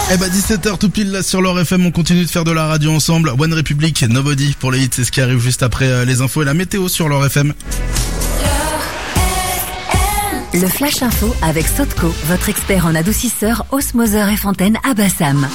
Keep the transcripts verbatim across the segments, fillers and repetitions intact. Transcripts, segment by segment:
Eh bah dix-sept heures tout pile là sur l'Or F M, on continue de faire de la radio ensemble. One Republic, Nobody pour les hits, c'est ce qui arrive juste après les infos et la météo sur l'Or F M. Le Flash Info avec Sotco, votre expert en adoucisseur, osmoseur et fontaine à Bassam.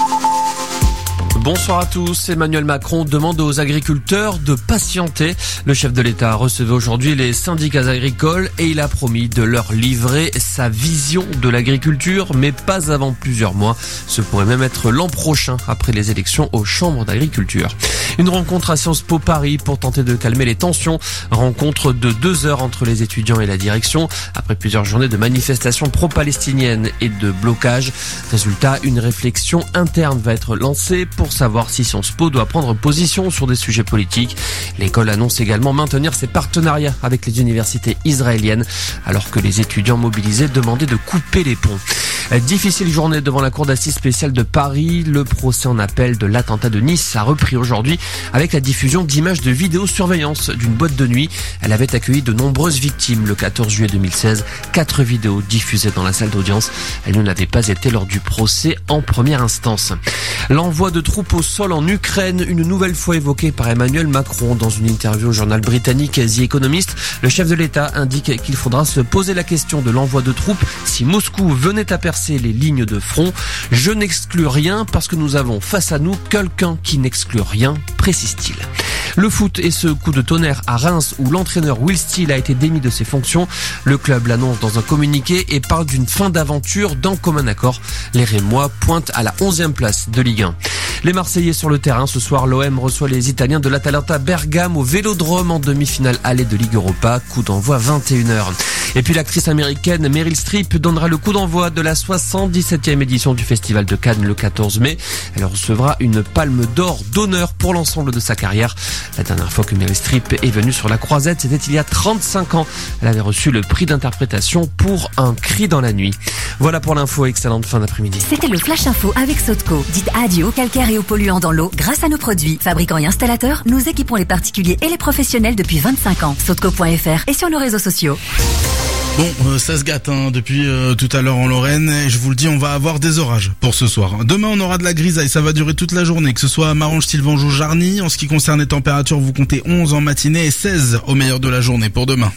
Bonsoir à tous. Emmanuel Macron demande aux agriculteurs de patienter. Le chef de l'État recevait aujourd'hui les syndicats agricoles et il a promis de leur livrer sa vision de l'agriculture, mais pas avant plusieurs mois. Ce pourrait même être l'an prochain, après les élections aux chambres d'agriculture. Une rencontre à Sciences Po Paris pour tenter de calmer les tensions. Rencontre de deux heures entre les étudiants et la direction, après plusieurs journées de manifestations pro-palestiniennes et de blocage. Résultat, une réflexion interne va être lancée pour savoir si Sciences Po doit prendre position sur des sujets politiques. L'école annonce également maintenir ses partenariats avec les universités israéliennes, alors que les étudiants mobilisés demandaient de couper les ponts. Difficile journée devant la cour d'assises spéciale de Paris. Le procès en appel de l'attentat de Nice a repris aujourd'hui avec la diffusion d'images de vidéosurveillance d'une boîte de nuit. Elle avait accueilli de nombreuses victimes le quatorze juillet deux mille seize. Quatre vidéos diffusées dans la salle d'audience. Elles ne l'avaient pas été lors du procès en première instance. L'envoi de troupes au sol en Ukraine, une nouvelle fois évoqué par Emmanuel Macron dans une interview au journal britannique The Economist. Le chef de l'État indique qu'il faudra se poser la question de l'envoi de troupes si Moscou venait à percer les lignes de front. Je n'exclus rien parce que nous avons face à nous quelqu'un qui n'exclut rien, précise-t-il. Le foot et ce coup de tonnerre à Reims où l'entraîneur Will Steele a été démis de ses fonctions. Le club l'annonce dans un communiqué et parle d'une fin d'aventure d'un commun accord. Les Rémois pointent à la onzième place de Ligue un. Les Marseillais sur le terrain. Ce soir, l'O M reçoit les Italiens de l'Atalanta Bergame au Vélodrome en demi-finale aller de Ligue Europa. Coup d'envoi vingt et une heures. Et puis l'actrice américaine Meryl Streep donnera le coup d'envoi de la soixante-dix-septième édition du Festival de Cannes le quatorze mai. Elle recevra une palme d'or d'honneur pour l'ensemble de sa carrière. La dernière fois que Meryl Streep est venue sur la croisette, c'était il y a trente-cinq ans. Elle avait reçu le prix d'interprétation pour Un cri dans la nuit. Voilà pour l'info, excellente fin d'après-midi. C'était le Flash Info avec Sotco. Dites adieu au calcaire et aux polluants dans l'eau grâce à nos produits. Fabricants et installateurs, nous équipons les particuliers et les professionnels depuis vingt-cinq ans. Sotco point F R et sur nos réseaux sociaux. Bon, euh, ça se gâte hein, depuis euh, tout à l'heure en Lorraine et je vous le dis, on va avoir des orages pour ce soir. Demain, on aura de la grisaille, ça va durer toute la journée, que ce soit à Marange, Sylvanjou, Jarny. En ce qui concerne les températures, vous comptez onze en matinée et seize au meilleur de la journée pour demain.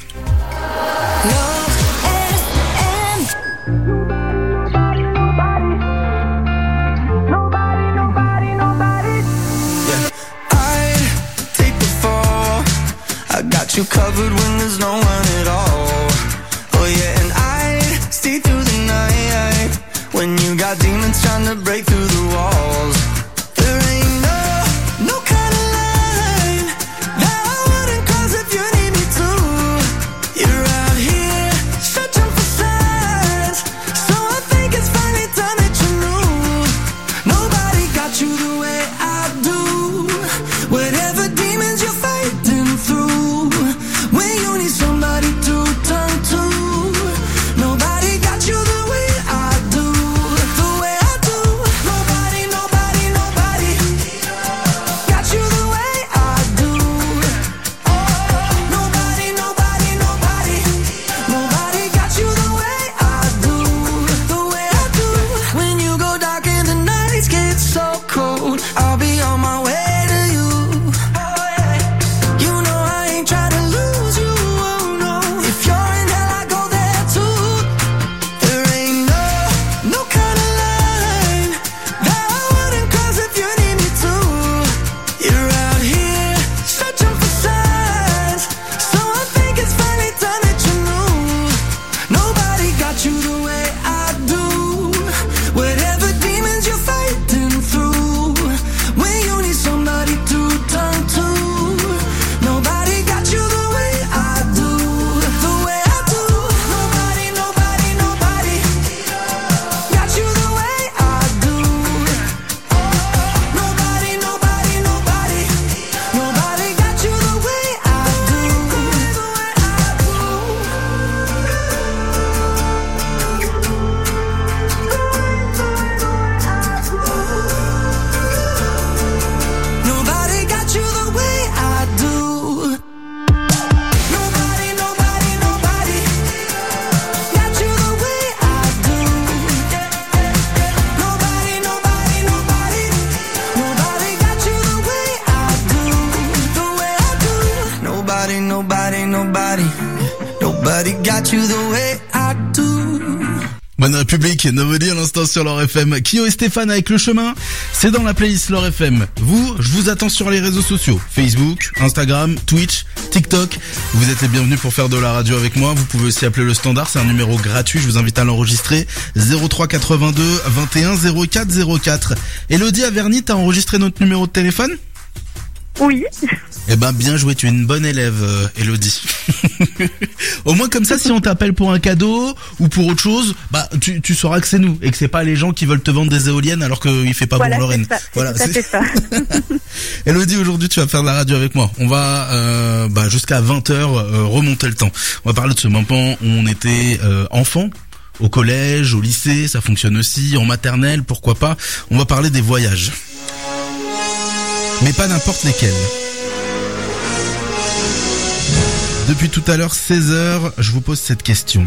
You covered when there's no one at all. Oh yeah, and I stay through the night when you got demons trying to break through the walls. There ain't no, no kind of line that I wouldn't cross if you need me to. You're out here searching for signs, so I think it's finally time that you knew. Nobody got you the way I do. Whatever demons you're fighting through, somebody to turn to. Nobody got you the way I do, the way I do. Nobody, nobody, nobody, nobody, nobody, nobody got you the way I do. Bonne République, Nobody à l'instant sur L'Or F M. Kyo et Stéphane avec Le Chemin, c'est dans la playlist L'Or F M. Vous, je vous attends sur les réseaux sociaux, Facebook, Instagram, Twitch, TikTok. Vous êtes les bienvenus pour faire de la radio avec moi. Vous pouvez aussi appeler le standard, c'est un numéro gratuit, je vous invite à l'enregistrer. zéro trois quatre-vingt-deux vingt et un zéro quatre zéro quatre. Elodie Averny, t'as enregistré notre numéro de téléphone ? Oui. Eh ben bien joué, tu es une bonne élève, euh, Elodie. Au moins comme ça, si on t'appelle pour un cadeau ou pour autre chose, bah tu, tu sauras que c'est nous et que c'est pas les gens qui veulent te vendre des éoliennes alors qu'il fait pas voilà, bon Lorraine. C'est ça, voilà, c'est, c'est ça. Elodie, aujourd'hui tu vas faire de la radio avec moi. On va euh, bah, jusqu'à vingt heures euh, remonter le temps. On va parler de ce moment où on était euh, enfant. Au collège, au lycée, ça fonctionne aussi, en maternelle, pourquoi pas. On va parler des voyages. Mais pas n'importe lesquels. Depuis tout à l'heure, seize heures, je vous pose cette question.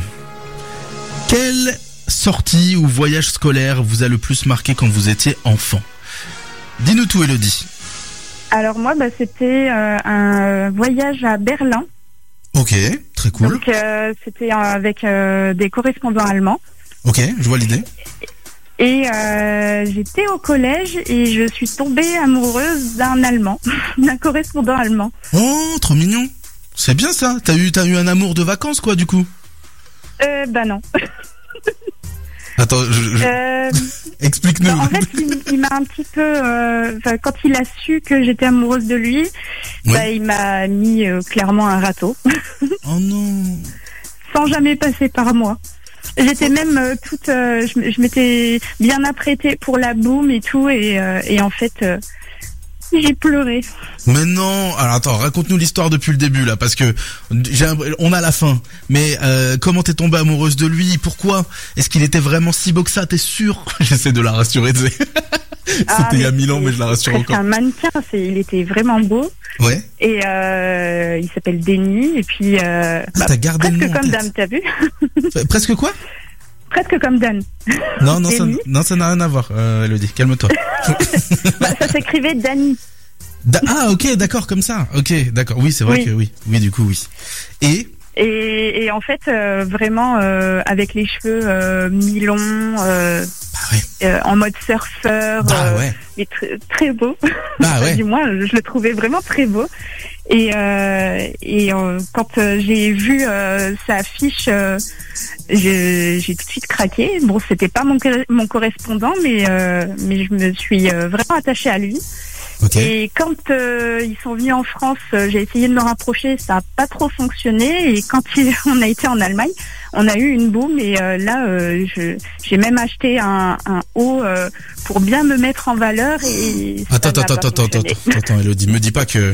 Quelle sortie ou voyage scolaire vous a le plus marqué quand vous étiez enfant ? Dis-nous tout, Elodie. Alors moi, bah, c'était euh, un voyage à Berlin. Ok, très cool. Donc euh, c'était avec euh, des correspondants allemands. Ok, je vois l'idée. Et euh, j'étais au collège et je suis tombée amoureuse d'un Allemand, d'un correspondant allemand. Oh, trop mignon. C'est bien ça. T'as eu, t'as eu un amour de vacances, quoi, du coup ? Euh, bah non. Attends, je, je... Euh, explique-nous. Bah, en fait, il, il m'a un petit peu, euh, quand il a su que j'étais amoureuse de lui, oui. bah, il m'a mis euh, clairement un râteau. Oh non. Sans jamais passer par moi. J'étais même euh, toute, euh, je, je m'étais bien apprêtée pour la boum et tout, et, euh, et en fait, euh, j'ai pleuré. Mais non. Alors attends, raconte-nous l'histoire depuis le début là, parce que j'ai un... on a la fin. Mais euh, comment t'es tombée amoureuse de lui ? Pourquoi ? Est-ce qu'il était vraiment si beau que ça ? T'es sûr ? J'essaie de la rassurer. Tu sais. Ah, C'était il y a mille ans, mais je la rassure encore. C'est un mannequin. C'est, il était vraiment beau. Ouais. Et euh, il s'appelle Denis. Et puis, euh, ah, bah, t'as gardé presque le nom comme Dan, t'as vu ? Presque quoi ? Presque comme Dan. Non, non, ça, non, ça n'a rien à voir, euh, Elodie. Calme-toi. Bah, ça s'écrivait Dany. Da- ah, ok, d'accord, comme ça. Ok, d'accord. Oui, c'est vrai oui. que oui. Oui, du coup, oui. Et Et, et en fait, euh, vraiment, euh, avec les cheveux euh, mi-longs, euh, bah ouais. euh, en mode surfeur, bah euh, ouais. et tr- très beau. Bah ouais. Du moins, je le trouvais vraiment très beau. Et, euh, et euh, quand euh, j'ai vu euh, sa affiche, euh, j'ai, j'ai tout de suite craqué. Bon, c'était pas mon, mon correspondant, mais, euh, mais je me suis euh, vraiment attachée à lui. Okay. Et quand euh, ils sont venus en France, euh, j'ai essayé de me rapprocher, ça n'a pas trop fonctionné. Et quand il, on a été en Allemagne, on a eu une boum. Et euh, là, euh, je, j'ai même acheté un, un haut euh, pour bien me mettre en valeur. Et attends, attends, attends, attends, attends, attends, attends, Elodie, me dis pas que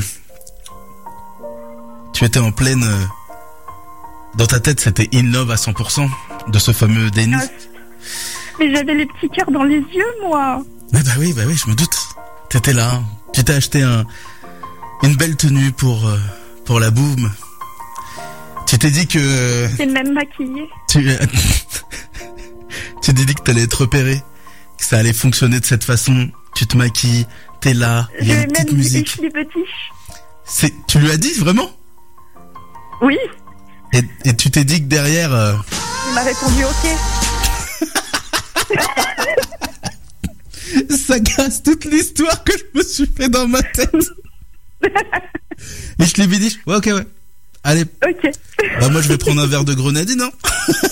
tu étais en pleine. Euh, dans ta tête, c'était in love à cent pour cent de ce fameux Denis. Ah, mais j'avais les petits cœurs dans les yeux, moi. Mais bah oui, bah oui, je me doute. T'étais là, tu t'es acheté un, une belle tenue pour, euh, pour la boum. Tu t'es dit que... T'es même maquillée. Tu, tu t'es dit que t'allais être repéré, que ça allait fonctionner de cette façon. Tu te maquilles, t'es là, il y a une petite musique. Je même les petits. C'est, tu lui as dit vraiment ? Oui. Et, et tu t'es dit que derrière... Euh... Il m'a répondu ok. Ça casse toute l'histoire que je me suis fait dans ma tête. Et je lui ai dit, ouais, ok, ouais. Allez. Ok. Bah, moi, je vais prendre un verre de grenadine, hein.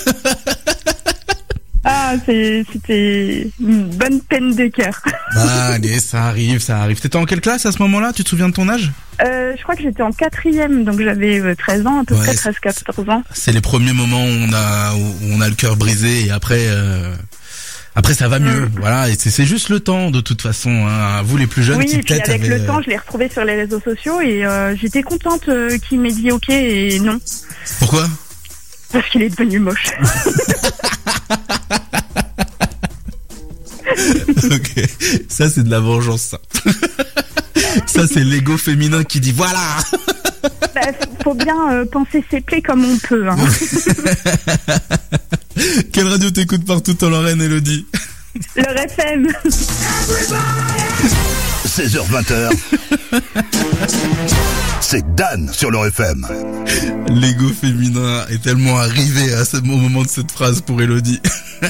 Ah, c'est, c'était une bonne peine de cœur. Bah, allez, ça arrive, ça arrive. T'étais en quelle classe à ce moment-là ? Tu te souviens de ton âge ? Euh, je crois que j'étais en quatrième, donc j'avais treize ans, à peu ouais, près treize quatorze ans. C'est les premiers moments où on a, où on a le cœur brisé et après, euh, après ça va mieux. Mmh. Voilà, et c'est, c'est juste le temps de toute façon. Hein. Vous les plus jeunes oui, qui et puis peut-être avec avaient... le temps, je l'ai retrouvé sur les réseaux sociaux et euh, j'étais contente euh, qu'il m'ait dit ok et non. Pourquoi ? Parce qu'il est devenu moche. Ok, ça c'est de la vengeance, ça. Ça c'est l'ego féminin qui dit voilà. Bah, faut bien euh, penser ses plaies comme on peut. Hein. Quelle radio t'écoutes partout en Lorraine, Elodie ? Le F M. seize heures vingt. C'est Dan sur leur F M. L'ego féminin est tellement arrivé à ce moment de cette phrase pour Elodie.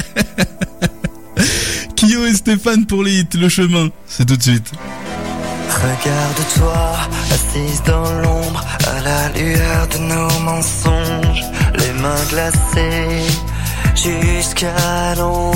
Kyo et Stéphane pour les hits, le chemin, c'est tout de suite. Regarde-toi, assise dans l'ombre, à la lueur de nos mensonges, les mains glacées jusqu'à l'ombre.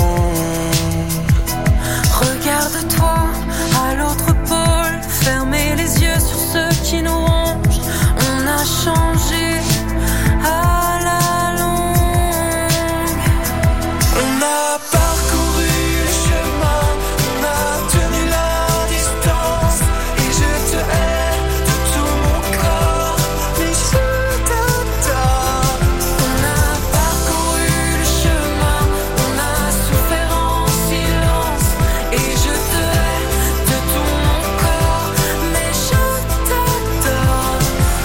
Regarde-toi, à l'autre pôle, fermez les yeux sur ceux qui nous rongent. On a changé à la longue. On a parcouru le chemin, on a tenu la distance, et je te hais de tout mon corps, mais je t'adore. On a parcouru le chemin, on a souffert en silence, et je te hais de tout mon corps, mais je t'adore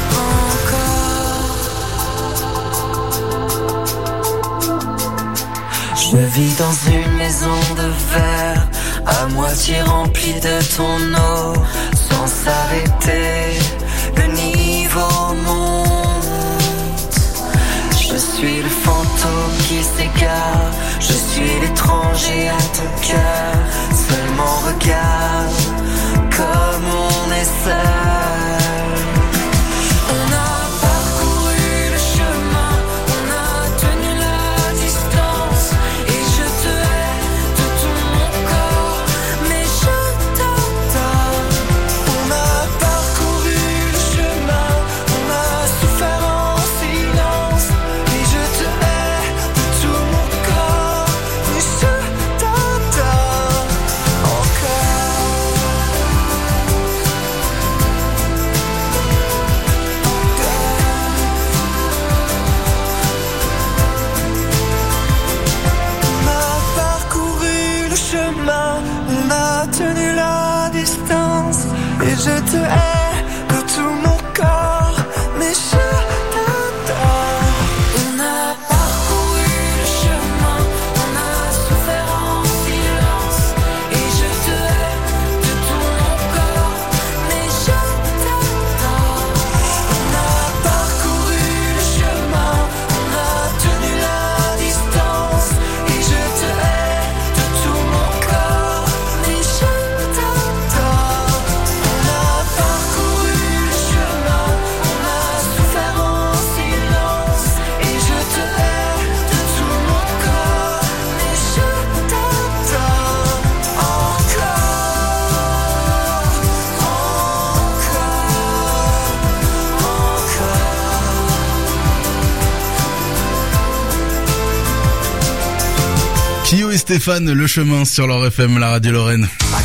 encore. Je vis dans une maison de verre, à moitié remplie de ton eau, sans s'arrêter, le niveau monte. Je suis le fantôme qui s'égare, je suis l'étranger à ton cœur. Seulement regarde comme on est seul. On a parcouru le chemin, on a tenu la distance, et je te hais de tout mon corps, mais je t'adore. On a parcouru le chemin, on a souffert en silence, et je te hais de tout mon corps, mais je t'adore encore. On a parcouru le chemin, on a tenu la distance, et je te hais de tout mon corps, mais je t'adore. On a parcouru le chemin, on a souffert en silence, et je te hais de tout mon corps, mais je t'adore. On a parcouru le chemin, on a tenu la distance, et je te hais de tout mon corps, mais je t'adore. On a parcouru le chemin, on a souffert en silence, et je te hais de tout mon corps, mais je t'adore encore, Kyo et Stéphane, le chemin sur leur F M, la radio Lorraine.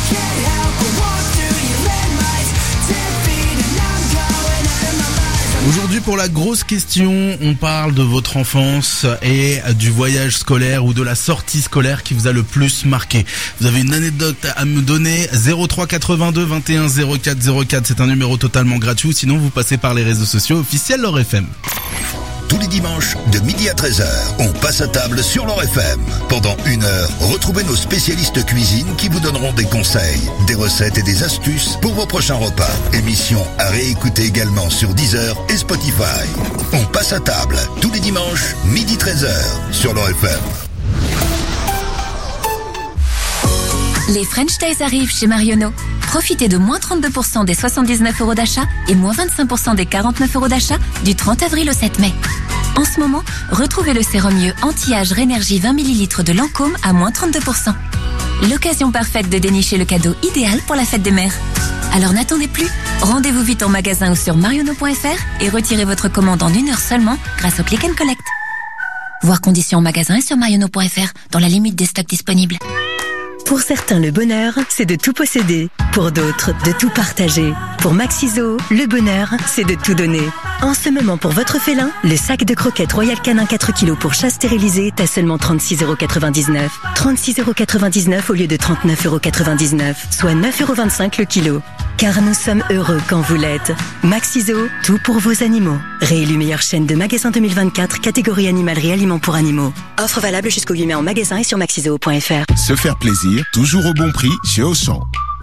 Aujourd'hui, pour la grosse question, on parle de votre enfance et du voyage scolaire ou de la sortie scolaire qui vous a le plus marqué. Vous avez une anecdote à me donner, zéro trois quatre-vingt-deux vingt et un zéro quatre zéro quatre, c'est un numéro totalement gratuit, sinon vous passez par les réseaux sociaux officiels Leur F M. Tous les dimanches, de midi à treize heures, on passe à table sur leur F M. Pendant une heure, retrouvez nos spécialistes cuisine qui vous donneront des conseils, des recettes et des astuces pour vos prochains repas. Émission à réécouter également sur Deezer et Spotify. On passe à table, tous les dimanches, midi treize heures, sur leur F M. Les French Days arrivent chez Marionneau. Profitez de moins trente-deux pour cent des soixante-dix-neuf euros d'achat et moins vingt-cinq pour cent des quarante-neuf euros d'achat du trente avril au sept mai. En ce moment, retrouvez le sérum mieux anti-âge Rénergie vingt millilitres de Lancôme à moins trente-deux pour cent. L'occasion parfaite de dénicher le cadeau idéal pour la fête des mères. Alors n'attendez plus, rendez-vous vite en magasin ou sur marionneau point f r et retirez votre commande en une heure seulement grâce au Click and Collect. Voir conditions en magasin et sur marionneau point f r dans la limite des stocks disponibles. Pour certains, le bonheur, c'est de tout posséder. Pour d'autres, de tout partager. Pour Maxiso, le bonheur, c'est de tout donner. En ce moment, pour votre félin, le sac de croquettes Royal Canin quatre kilos pour chat stérilisé est à seulement trente-six euros quatre-vingt-dix-neuf. trente-six euros quatre-vingt-dix-neuf au lieu de trente-neuf euros quatre-vingt-dix-neuf, soit neuf euros vingt-cinq le kilo. Car nous sommes heureux quand vous l'êtes. Maxiso, tout pour vos animaux. Réélu meilleure chaîne de magasins deux mille vingt-quatre, catégorie animalerie aliments pour animaux. Offre valable jusqu'au huit mai en magasin et sur maxiso point f r. Se faire plaisir, toujours au bon prix chez Auchan.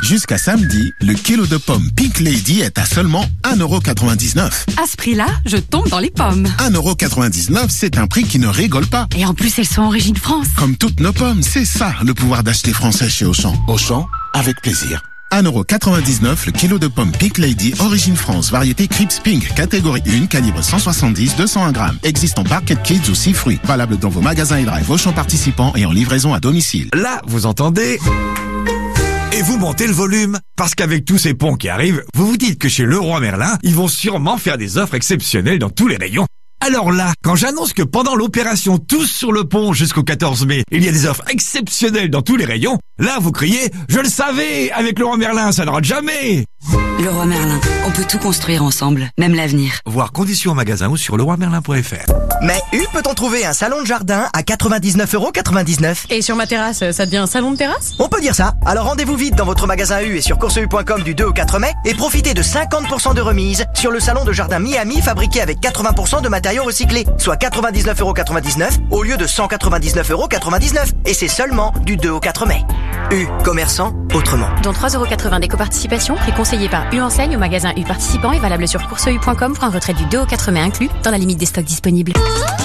Jusqu'à samedi, le kilo de pommes Pink Lady est à seulement un euro quatre-vingt-dix-neuf. À ce prix-là, je tombe dans les pommes. un euro quatre-vingt-dix-neuf, c'est un prix qui ne rigole pas. Et en plus, elles sont origine France. Comme toutes nos pommes, c'est ça le pouvoir d'acheter français chez Auchan. Auchan, avec plaisir. un euro quatre-vingt-dix-neuf le kilo de pommes Pink Lady, origine France, variété Crips Pink, catégorie un, calibre cent soixante-dix, deux cent un grammes. Existe en Barquette Kids ou six fruits. Valable dans vos magasins et drive Auchan participants et en livraison à domicile. Là, vous entendez ? Et vous montez le volume. Parce qu'avec tous ces ponts qui arrivent, vous vous dites que chez Leroy Merlin, ils vont sûrement faire des offres exceptionnelles dans tous les rayons. Alors là, quand j'annonce que pendant l'opération Tous sur le pont jusqu'au quatorze mai, il y a des offres exceptionnelles dans tous les rayons, là vous criez « Je le savais, avec Leroy Merlin, ça ne rate jamais !» Leroy Merlin, on peut tout construire ensemble, même l'avenir. Voir conditions en magasin ou sur leroy merlin point f r. Mais U peut-on trouver un salon de jardin à quatre-vingt-dix-neuf euros quatre-vingt-dix-neuf? Et sur ma terrasse, ça devient un salon de terrasse? On peut dire ça. Alors rendez-vous vite dans votre magasin U et sur course u point com du deux au quatre mai et profitez de cinquante pour cent de remise sur le salon de jardin Miami fabriqué avec quatre-vingts pour cent de matériaux recyclés, soit quatre-vingt-dix-neuf euros quatre-vingt-dix-neuf au lieu de cent quatre-vingt-dix-neuf euros quatre-vingt-dix-neuf. Et c'est seulement du deux au quatre mai. U, commerçant autrement. Dont trois euros quatre-vingts d'éco-participation, prix conseillé par U Enseigne au magasin U participant et valable sur course u point com pour un retrait du deux au quatre mai inclus dans la limite des stocks disponibles.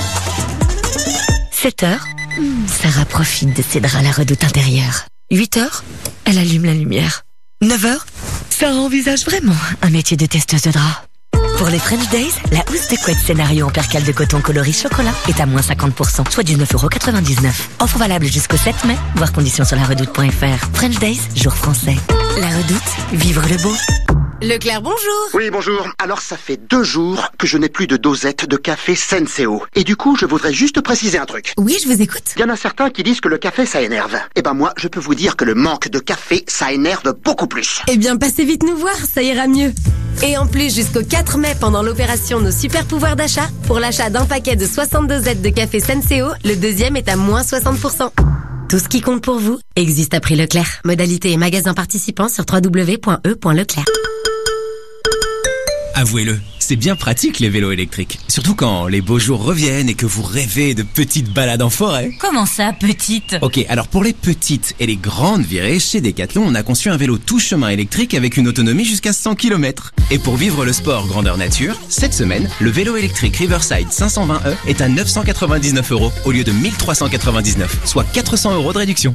sept heures, Sarah profite de ses draps à la redoute intérieure. huit heures, elle allume la lumière. neuf heures, Sarah envisage vraiment un métier de testeuse de draps. Pour les French Days, la housse de couette scénario en percale de coton coloris chocolat est à moins cinquante pour cent, soit dix-neuf euros quatre-vingt-dix-neuf. Offre valable jusqu'au sept mai, voir conditions sur la redoute point f r. French Days, jour français. La redoute, vivre le beau. Leclerc, bonjour. Oui, bonjour. Alors, ça fait deux jours que je n'ai plus de dosette de café Senseo. Et du coup, je voudrais juste préciser un truc. Oui, je vous écoute. Il y en a certains qui disent que le café, ça énerve. Eh ben moi, je peux vous dire que le manque de café, ça énerve beaucoup plus. Eh bien, passez vite nous voir, ça ira mieux. Et en plus, jusqu'au quatre mai, pendant l'opération Nos Super Pouvoirs d'achat, pour l'achat d'un paquet de soixante dosettes de café Senseo, le deuxième est à moins soixante pour cent. Tout ce qui compte pour vous existe à prix Leclerc. Modalité et magasin participants sur w w w point e point leclerc. Avouez-le, c'est bien pratique les vélos électriques. Surtout quand les beaux jours reviennent et que vous rêvez de petites balades en forêt. Comment ça, petite? Ok, alors pour les petites et les grandes virées, chez Decathlon, on a conçu un vélo tout chemin électrique avec une autonomie jusqu'à cent kilomètres. Et pour vivre le sport grandeur nature, cette semaine, le vélo électrique Riverside cinq cent vingt E est à neuf cent quatre-vingt-dix-neuf euros au lieu de mille trois cent quatre-vingt-dix-neuf, soit quatre cents euros de réduction.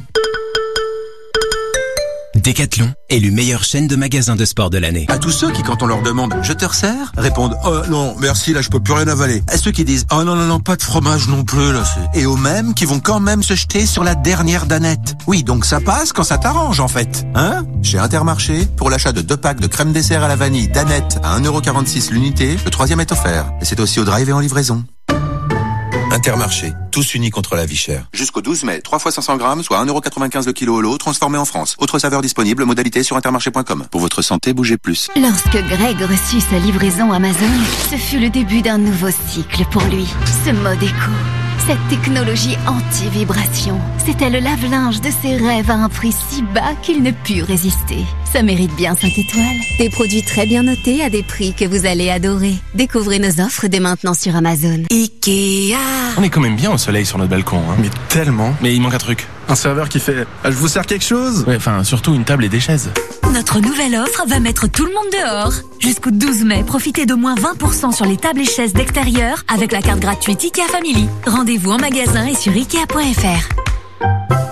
Decathlon, élu meilleure chaîne de magasins de sport de l'année. À tous ceux qui, quand on leur demande « Je te resserre ?» répondent « Oh non, merci, là je peux plus rien avaler ». À ceux qui disent « Oh non, non, non, pas de fromage non plus, là c'est... » Et aux mêmes qui vont quand même se jeter sur la dernière danette. Oui, donc ça passe quand ça t'arrange en fait. Hein ? Chez Intermarché, pour l'achat de deux packs de crème dessert à la vanille danette à un euro quarante-six l'unité, le troisième est offert. Et c'est aussi au drive et en livraison. Intermarché, tous unis contre la vie chère. Jusqu'au douze mai, trois fois cinq cents grammes, soit un euro quatre-vingt-quinze le kilo au lot, transformé en France. Autre saveur disponible, modalité sur intermarché point com. Pour votre santé, bougez plus. Lorsque Greg reçut sa livraison Amazon, ce fut le début d'un nouveau cycle pour lui. Ce mode éco, cette technologie anti-vibration, c'était le lave-linge de ses rêves à un prix si bas qu'il ne put résister. Ça mérite bien cinq étoiles. Des produits très bien notés à des prix que vous allez adorer. Découvrez nos offres dès maintenant sur Amazon. Ikea. On est quand même bien au soleil sur notre balcon, hein. Mais tellement. Mais il manque un truc. Un serveur qui fait « Je vous sers quelque chose ?» Ouais, enfin, surtout une table et des chaises. Notre nouvelle offre va mettre tout le monde dehors. Jusqu'au douze mai, profitez de moins vingt pour cent sur les tables et chaises d'extérieur avec la carte gratuite Ikea Family. Rendez-vous en magasin et sur ikea point f r.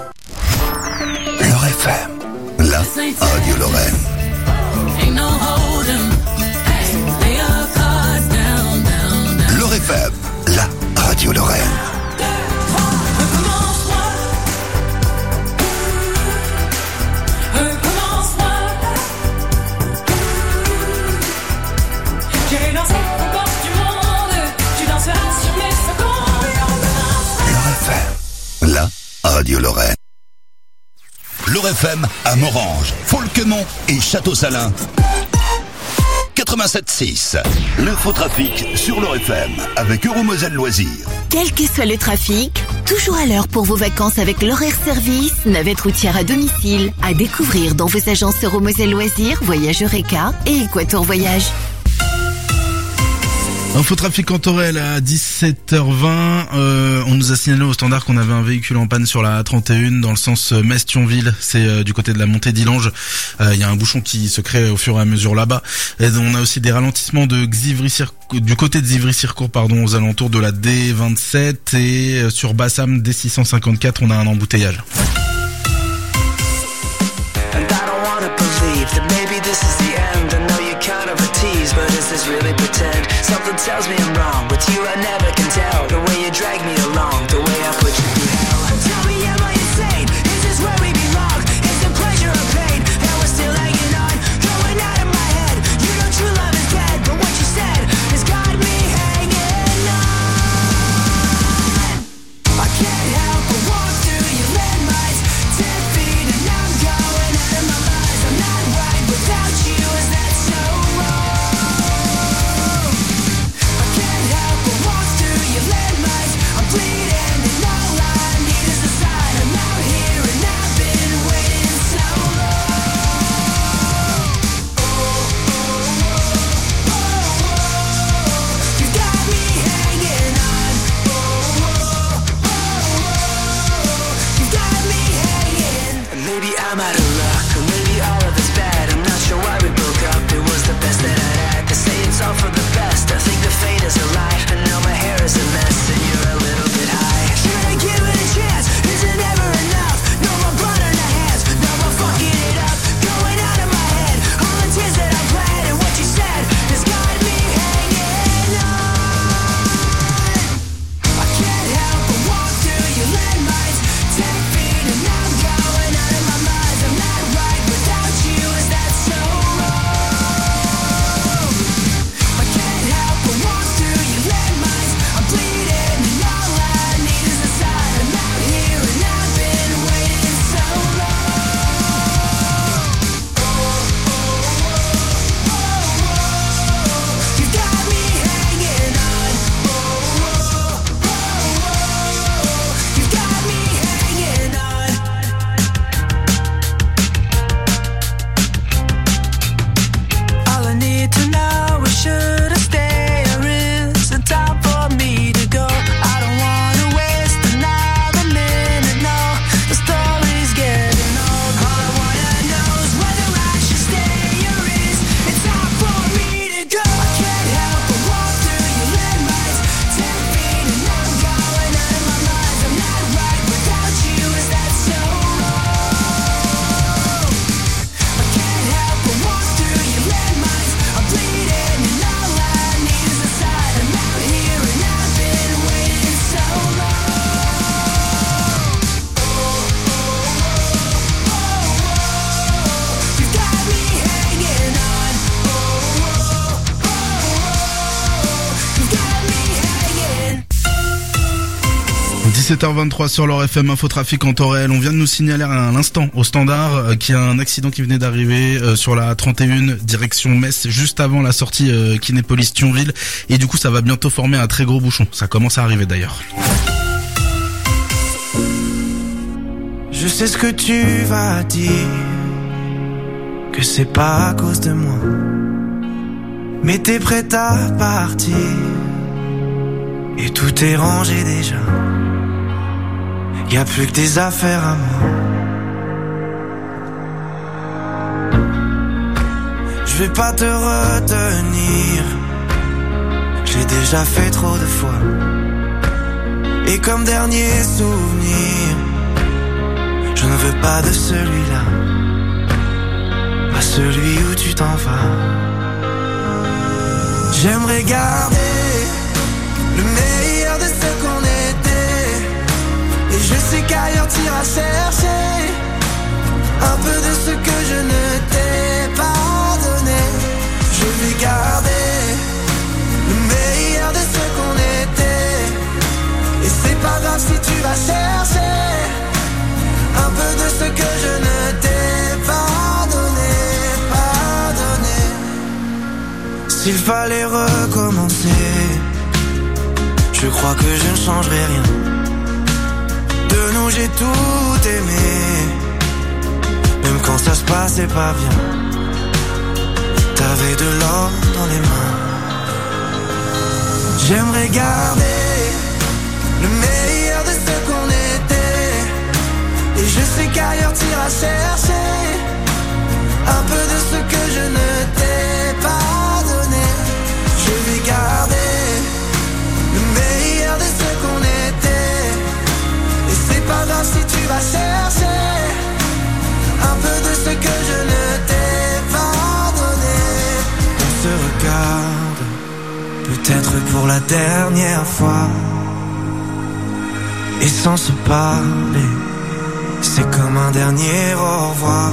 L'Or F M, la radio Lorraine. L'Or F M, la radio Lorraine. La radio Lorraine. L'Or F M à Morange, Folquemont et Château-Salin. quatre-vingt-sept six. L'infotrafic sur l'Or F M avec Euromoselle Loisirs. Quel que soit le trafic, toujours à l'heure pour vos vacances avec l'horaire service, navette routière à domicile, à découvrir dans vos agences Euromoselle Loisirs, Voyage Eureka et Équateur Voyage. Infotrafic en Torel à dix-sept heures vingt. Euh, on nous a signalé au standard qu'on avait un véhicule en panne sur la A trente et un dans le sens Metz-Thionville. C'est euh, du côté de la montée d'Illange. Il euh, y a un bouchon qui se crée au fur et à mesure là-bas. Et on a aussi des ralentissements de Xivry-Circourt, du côté de Xivry-Circourt, pardon, aux alentours de la D vingt-sept, et euh, sur Bassam D six cent cinquante-quatre, on a un embouteillage. But is this really pretend? Something tells me I'm wrong. With you I never can tell. The way you drag me along, the way I put you through hell. Tell me, am I insane? Is this where we belong? Is it pleasure or pain that we're still hanging on? Going out of my head. You know true love is dead, but what you said has got me hanging on. I can't help but walk through your landmines. Ten feet and I'm going out of my mind. I'm not right without you. Is that so wrong? I'm out of luck, or maybe all of it's bad. I'm not sure why we broke up, it was the best that I'd had. They say it's all for the best, I think the fate is a lie. And now my hair is a mess, and you're a little bit high. Should I give it a chance? Is it ever enough? No more blood on the hands, no more fucking it up. Going out of my head, all the tears that I bled. And what you said has got me hanging on. I can't help but walk through your landmines. Ten feet and I'm going out of my mind. I'm not right without you, is that so wrong? I can't help but walk through your landmines. I'm bleeding and all I need is a sign. I'm out here and I've been waiting so long. You got me hanging on. You got me hanging on. All I need to know is should I stay or is it time for me to go? I don't wanna waste another minute, no, the story's getting old. All I wanna know is whether I should stay or is it time for me to go? I can't help but walk through your landmines. Ten feet and I'm going out of my mind. I'm not right without you, is that so wrong? I can't help but walk through your landmines. I'm bleeding and all I need is a sign. I'm out here and I've been waiting so long. You got me hanging on. You got me hanging. dix-sept heures vingt-trois sur leur F M Infotrafic en temps réel. On vient de nous signaler à l'instant au standard euh, qu'il y a un accident qui venait d'arriver euh, sur la trente et un direction Metz, juste avant la sortie euh, Kinépolis-Thionville, et du coup ça va bientôt former un très gros bouchon. Ça commence à arriver d'ailleurs. Je sais ce que tu vas dire, que c'est pas à cause de moi, mais t'es prête à partir, et tout est rangé déjà. Y a plus que des affaires à moi. Je vais pas te retenir, j'ai déjà fait trop de fois. Et comme dernier souvenir, je ne veux pas de celui-là, pas celui où tu t'en vas. J'aimerais garder le meilleur de ce qu'on était, et je sais qu'ailleurs t'iras chercher un peu de ce que je ne t'ai pas donné. Je vais garder le meilleur de ce qu'on était, et c'est pas grave si tu vas chercher un peu de ce que je ne t'ai pas donné, pas donné. S'il fallait recommencer, je crois que je ne changerai rien. De nous j'ai tout aimé, même quand ça se passait pas bien. T'avais de l'or dans les mains. J'aimerais garder le meilleur de ce qu'on était. Et je sais qu'ailleurs t'iras chercher un peu de ce que je ne t'ai pas donné. Je vais garder le meilleur de ce qu'on était. Et c'est pas grave si tu vas chercher un peu de ce que je ne t'ai pas donné. On se regarde, peut-être pour la dernière fois. Et sans se parler, c'est comme un dernier au revoir.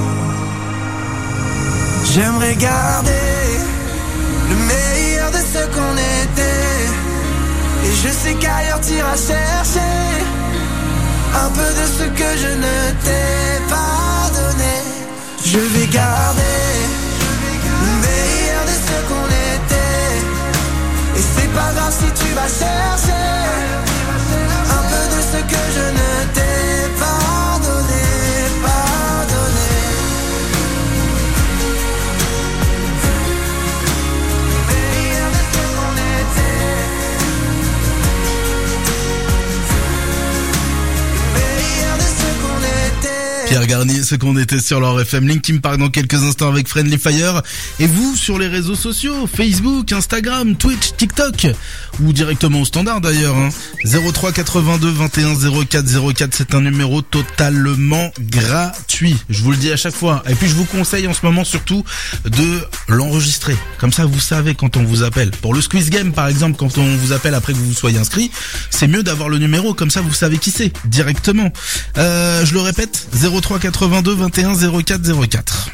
J'aimerais garder le meilleur de ce qu'on était. Et je sais qu'ailleurs t'iras chercher un peu de ce que je ne t'ai pas donné. Je vais garder le meilleur de ce qu'on était. Et c'est pas grave si tu vas chercher un peu de ce que je ne t'ai pas donné, pas donné. Le meilleur de ce qu'on était. Le meilleur de ce qu'on était. Pierre Garnier, ce qu'on était sur leur F M. Linkin Park dans quelques instants avec Friendly Fire. Et vous, sur les réseaux sociaux, Facebook, Instagram, Twitch, TikTok, ou directement au standard d'ailleurs, hein. zéro trois quatre-vingt-deux vingt et un zéro quatre zéro quatre, c'est un numéro totalement gratuit. Je vous le dis à chaque fois. Et puis je vous conseille en ce moment surtout de l'enregistrer. Comme ça vous savez quand on vous appelle. Pour le Squeeze Game par exemple, quand on vous appelle après que vous vous soyez inscrit, c'est mieux d'avoir le numéro, comme ça vous savez qui c'est, directement. Euh, je le répète, zéro trois quatre-vingt-deux vingt et un zéro quatre zéro quatre.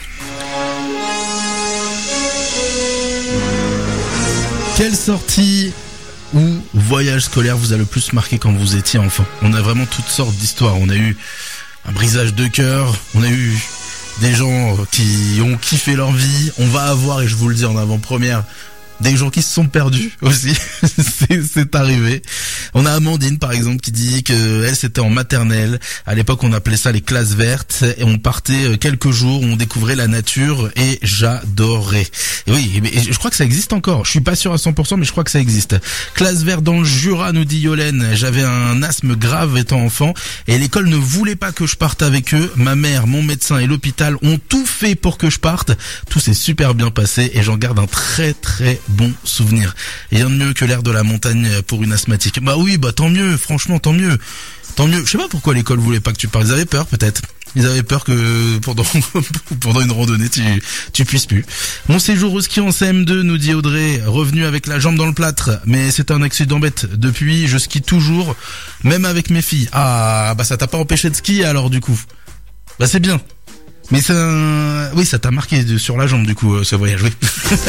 Quelle sortie ou voyage scolaire vous a le plus marqué quand vous étiez enfant? On a vraiment toutes sortes d'histoires. On a eu un brisage de cœur, on a eu des gens qui ont kiffé leur vie. On va avoir, et je vous le dis en avant-première, des gens qui se sont perdus aussi. c'est, c'est arrivé. On a Amandine par exemple qui dit que elle c'était en maternelle. À l'époque on appelait ça les classes vertes et on partait quelques jours, on découvrait la nature et j'adorais. Et oui, et je crois que ça existe encore. Je suis pas sûr à cent pour cent mais je crois que ça existe. Classe verte dans le Jura nous dit Yolène. J'avais un asthme grave étant enfant et l'école ne voulait pas que je parte avec eux. Ma mère, mon médecin et l'hôpital ont tout fait pour que je parte. Tout s'est super bien passé et j'en garde un très très bon souvenir. Rien de mieux que l'air de la montagne pour une asthmatique. Bah oui, bah tant mieux, franchement tant mieux. Tant mieux. Je sais pas pourquoi l'école voulait pas que tu parles. Ils avaient peur peut-être. Ils avaient peur que pendant pendant une randonnée tu tu puisses plus. Mon séjour au ski en C M deux nous dit Audrey, revenu avec la jambe dans le plâtre, mais c'est un accident bête. Depuis, je skie toujours, même avec mes filles. Ah bah ça t'a pas empêché de skier alors du coup. Bah c'est bien. Mais ça, oui, ça t'a marqué de, sur la jambe du coup ce voyage. Oui.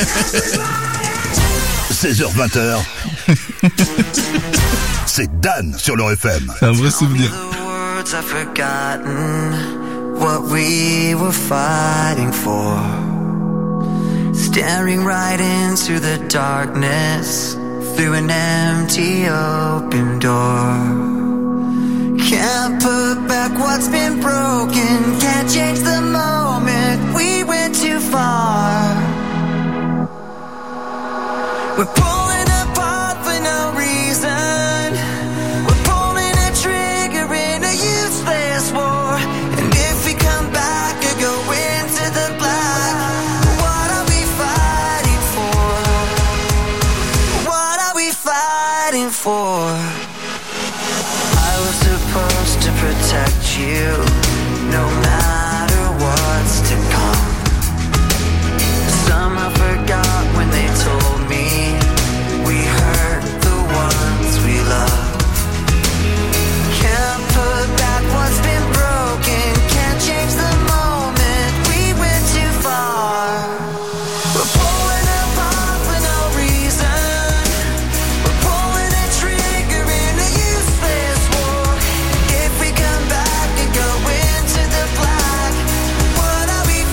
seize heures vingt heures. C'est Dan sur leur F M. C'est un vrai souvenir. I've forgotten what we were fighting for. Staring right into the darkness through an empty open door. Can't put back what's been broken. Can't change the moment we went too far. We're pulling apart for no reason. We're pulling a trigger in a useless war. And if we come back or go into the black, what are we fighting for? What are we fighting for? I was supposed to protect you, no matter what's to come. Somehow forgot when they told me we hurt the ones we love. Can't put back what's been broken. Can't change the moment we went too far. We're pulling apart for no reason. We're pulling a trigger in a useless war. If we come back and go into the black, what are we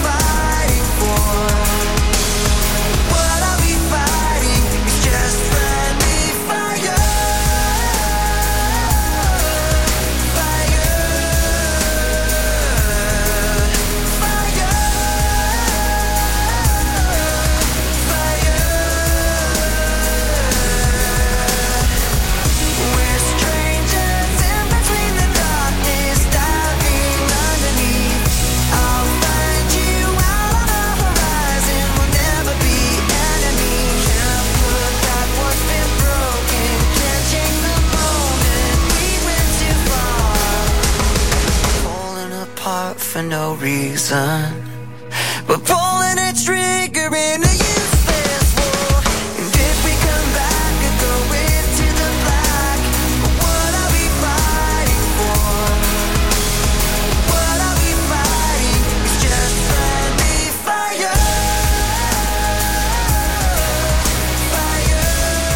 for no reason. We're pulling a trigger in a useless war. And if we come back and go into the black, what are we fighting for? What are we fighting? It's just friendly fire. Fire.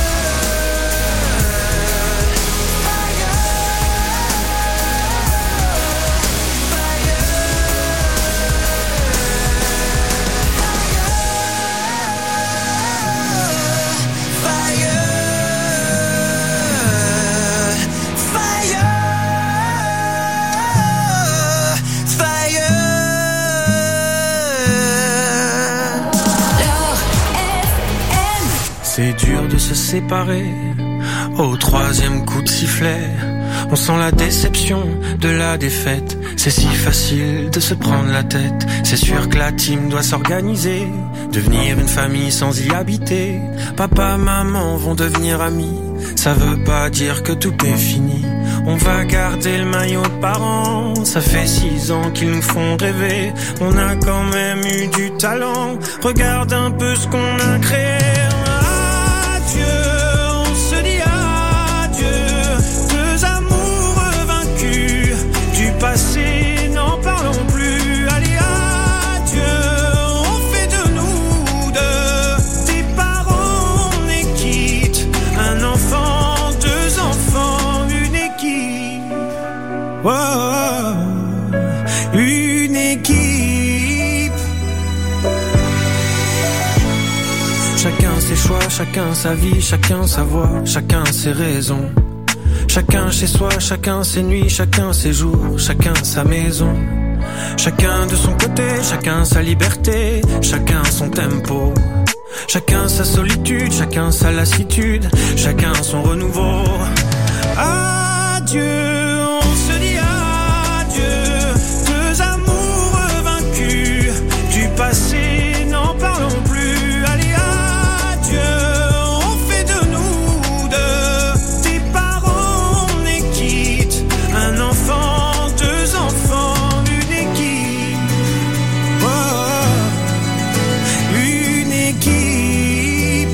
Fire. C'est dur de se séparer. Au troisième coup de sifflet, on sent la déception de la défaite. C'est si facile de se prendre la tête. C'est sûr que la team doit s'organiser, devenir une famille sans y habiter. Papa, maman vont devenir amis. Ça veut pas dire que tout est fini. On va garder le maillot de parents. Ça fait six ans qu'ils nous font rêver. On a quand même eu du talent. Regarde un peu ce qu'on a créé. Adieu, on se dit adieu. Deux amours vaincus. Du passé, n'en parlons plus. Allez, adieu, on fait de nous deux des parents, on est quitte. Un enfant, deux enfants, une équipe. Oh, une équipe. Chacun ses choix, chacun sa vie, chacun sa voix, chacun ses raisons. Chacun chez soi, chacun ses nuits, chacun ses jours, chacun sa maison. Chacun de son côté, chacun sa liberté, chacun son tempo. Chacun sa solitude, chacun sa lassitude, chacun son renouveau. Adieu, on se dit adieu. Deux amours vaincus. Du passé, n'en parlons plus. Allez, adieu, on fait de nous deux des parents, on est quitte. Un enfant, deux enfants, une équipe. Oh, une équipe.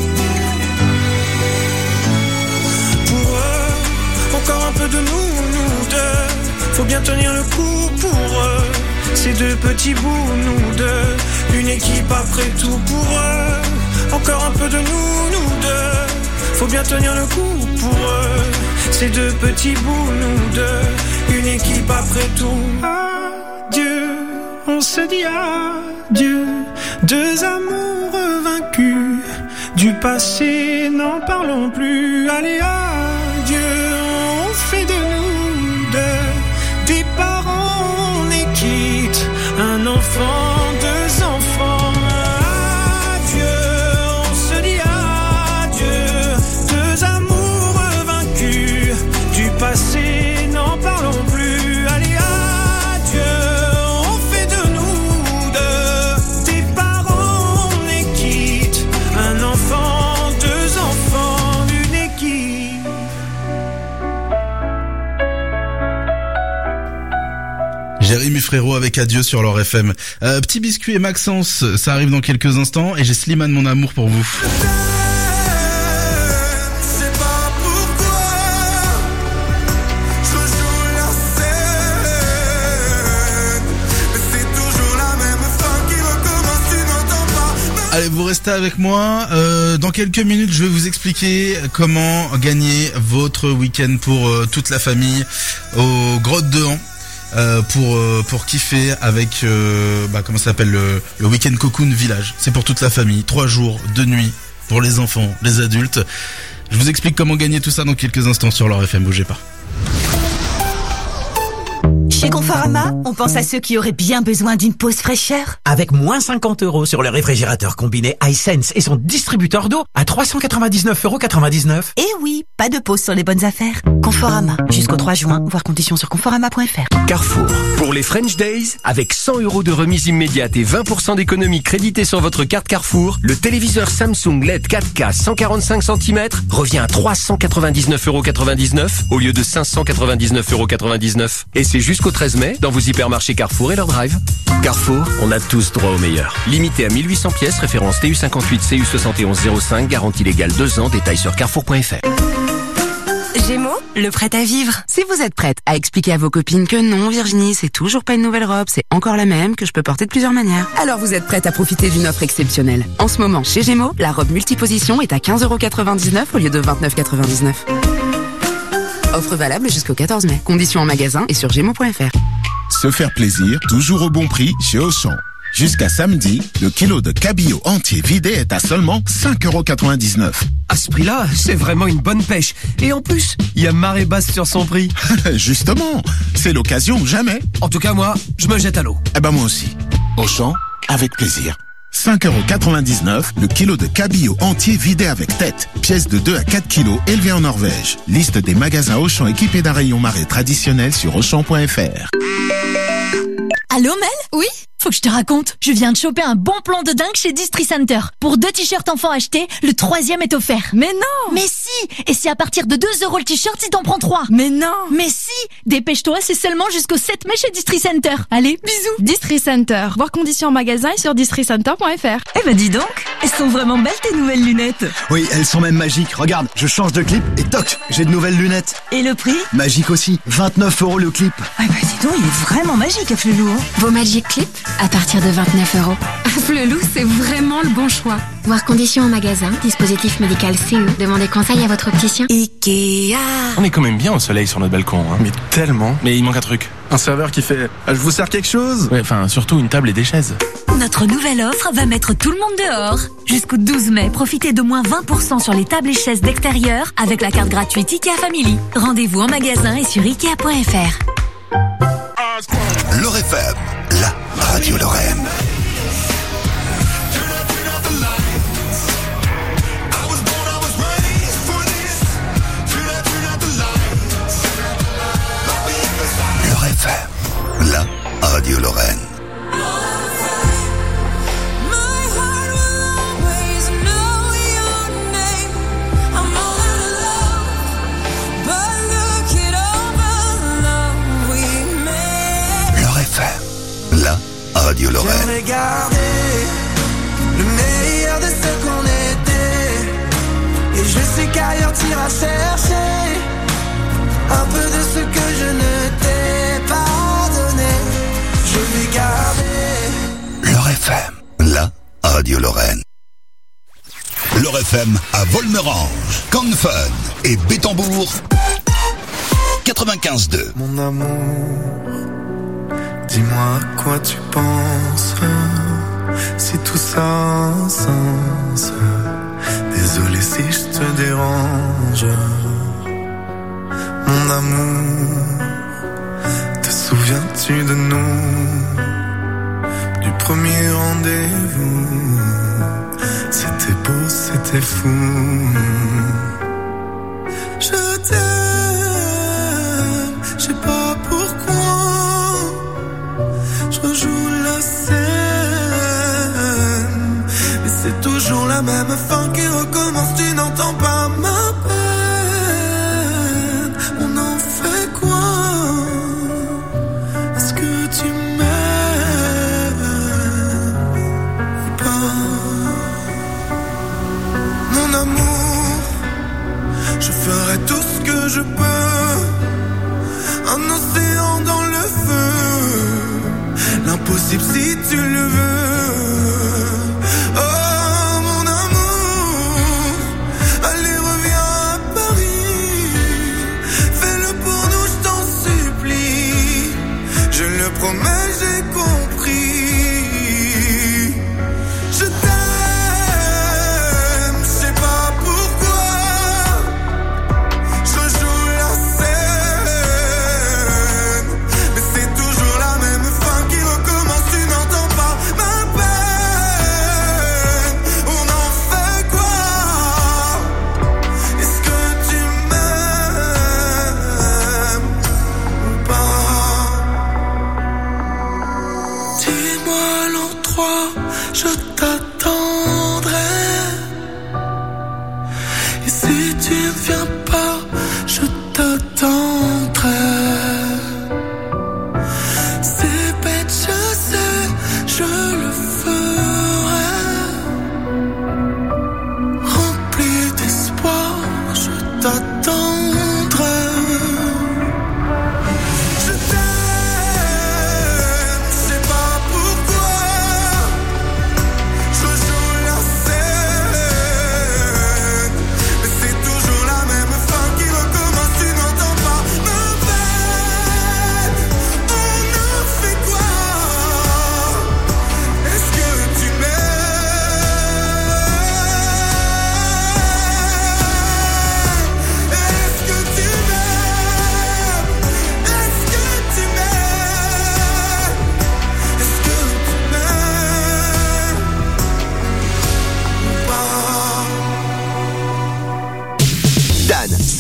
Pour eux, encore un peu de nous, nous deux. Faut bien tenir le coup pour eux. Ces deux petits bouts, nous deux. Une équipe après tout pour eux. Encore un peu de nous, nous deux. Faut bien tenir le coup pour eux. Ces deux petits bouts, nous deux. Une équipe après tout. Adieu, on se dit adieu. Deux amours vaincus. Du passé, n'en parlons plus. Allez, adieu, on fait de nous deux des parents, on est quitte. Un enfant, deux enfants. Adieu, on se dit adieu. Deux amours vaincus. Du passé, n'en parlons plus. Allez, adieu, on fait de nous deux des parents, on est quitte. Un enfant, deux enfants, une équipe. Jérémy Frérot avec Adieu sur leur F M. Euh, Petit Biscuit et Maxence, ça arrive dans quelques instants et j'ai Slimane mon amour pour vous. Allez, vous restez avec moi. Euh, dans quelques minutes, je vais vous expliquer comment gagner votre week-end pour euh, toute la famille aux Grottes de Han. Euh, pour euh, pour kiffer avec euh, bah, comment ça s'appelle le, le week-end Cocoon Village. C'est pour toute la famille, trois jours, deux nuits pour les enfants, les adultes. Je vous explique comment gagner tout ça dans quelques instants sur leur F M. Bougez pas. Chez Conforama, on pense à ceux qui auraient bien besoin d'une pause fraîcheur. Avec moins cinquante euros sur le réfrigérateur combiné iSense et son distributeur d'eau à trois cent quatre-vingt-dix-neuf euros quatre-vingt-dix-neuf. Et oui, pas de pause sur les bonnes affaires. Conforama, jusqu'au trois juin, voir conditions sur conforama point f r. Carrefour, pour les French Days, avec cent euros de remise immédiate et vingt pour cent d'économie créditée sur votre carte Carrefour, le téléviseur Samsung L E D quatre K cent quarante-cinq centimètres revient à trois cent quatre-vingt-dix-neuf euros quatre-vingt-dix-neuf au lieu de cinq cent quatre-vingt-dix-neuf euros quatre-vingt-dix-neuf. Et c'est jusqu'au treize mai mai dans vos hypermarchés Carrefour et leur drive. Carrefour, on a tous droit au meilleur. Limité à mille huit cents pièces, référence T U cinquante-huit C U soixante et onze zéro cinq, garantie légale deux ans, détail sur carrefour point f r. Gémeaux, le prêt à vivre. Si vous êtes prête à expliquer à vos copines que non, Virginie, c'est toujours pas une nouvelle robe, c'est encore la même, que je peux porter de plusieurs manières, alors vous êtes prête à profiter d'une offre exceptionnelle. En ce moment, chez Gémeaux, la robe multiposition est à quinze euros quatre-vingt-dix-neuf au lieu de vingt-neuf euros quatre-vingt-dix-neuf. Offre valable jusqu'au quatorze mai. Conditions en magasin et sur gémeaux point f r. Se faire plaisir, toujours au bon prix chez Auchan. Jusqu'à samedi, le kilo de cabillaud entier vidé est à seulement cinq euros quatre-vingt-dix-neuf. À ce prix-là, c'est vraiment une bonne pêche. Et en plus, il y a marée basse sur son prix. Justement, c'est l'occasion ou jamais. En tout cas, moi, je me jette à l'eau. Eh ben moi aussi. Auchan, avec plaisir. cinq euros quatre-vingt-dix-neuf, le kilo de cabillaud entier vidé avec tête. Pièce de deux à quatre kilos élevée en Norvège. Liste des magasins Auchan équipés d'un rayon marée traditionnel sur auchan point f r. Allô Mel ? Oui ? Faut que je te raconte. Je viens de choper un bon plan de dingue chez Distri Center. Pour deux t-shirts enfants achetés, le troisième est offert. Mais non ! Mais si ! Et c'est à partir de deux euros le t-shirt si t'en prends trois. Mais non ! Mais si ! Dépêche-toi, c'est seulement jusqu'au sept mai chez Distri Center. Allez, bisous ! Distri Center. Voir conditions en magasin et sur distri center point f r. Eh ben dis donc, elles sont vraiment belles tes nouvelles lunettes. Oui, elles sont même magiques. Regarde, je change de clip et toc, j'ai de nouvelles lunettes. Et le prix ? Magique aussi. vingt-neuf euros le clip. Ah bah dis donc, il est vraiment magique à Flelou. Hein. Vos Magic Clip à partir de vingt-neuf euros. Flelou, c'est vraiment le bon choix. Voir conditions en magasin, dispositif médical C E. Demandez conseil à votre opticien. Ikea. On est quand même bien au soleil sur notre balcon, hein. Mais tellement. Mais il manque un truc. Un serveur qui fait « Je vous sers quelque chose ?» Ouais, enfin, surtout une table et des chaises. Notre nouvelle offre va mettre tout le monde dehors. Jusqu'au douze mai, profitez de moins vingt pour cent sur les tables et chaises d'extérieur avec la carte gratuite Ikea Family. Rendez-vous en magasin et sur ikea point f r. L'Or F M, la radio Lorraine. L'Or F M, la radio Lorraine. La radio Lorraine. J'aimerais garder le meilleur de ce qu'on était. Et je sais qu'ailleurs t'iras chercher un peu de ce que je ne t'ai pas donné. Je vais garder L'Or F M, la radio Lorraine. L'Or F M à Volmerange, Canfun et Bétambourg quatre-vingt-quinze deux. Mon amour, dis-moi à quoi tu penses, si tout ça a un sens. Désolé si je te dérange. Mon amour, te souviens-tu de nous, du premier rendez-vous? C'était beau, c'était fou. Je t'aime, je sais pas pourquoi. Je rejoue la scène, mais c'est toujours la même fin qui recommence. Tu n'entends pas ma peine. On en fait quoi? Est-ce que tu m'aimes ou pas? Mon amour, je ferai tout ce que je peux. Un océan dans le feu, l'impossible si tu le veux. Oh mon amour, allez reviens à Paris. Fais-le pour nous, je t'en supplie. Je le promets, j'ai compris. Je t'aime, je sais pas pourquoi. Je joue la scène, mais c'est toujours la même fin qui recommence. Tu n'entends pas ma peine. On en fait quoi? Est-ce que tu m'aimes ou pas? Dis-moi.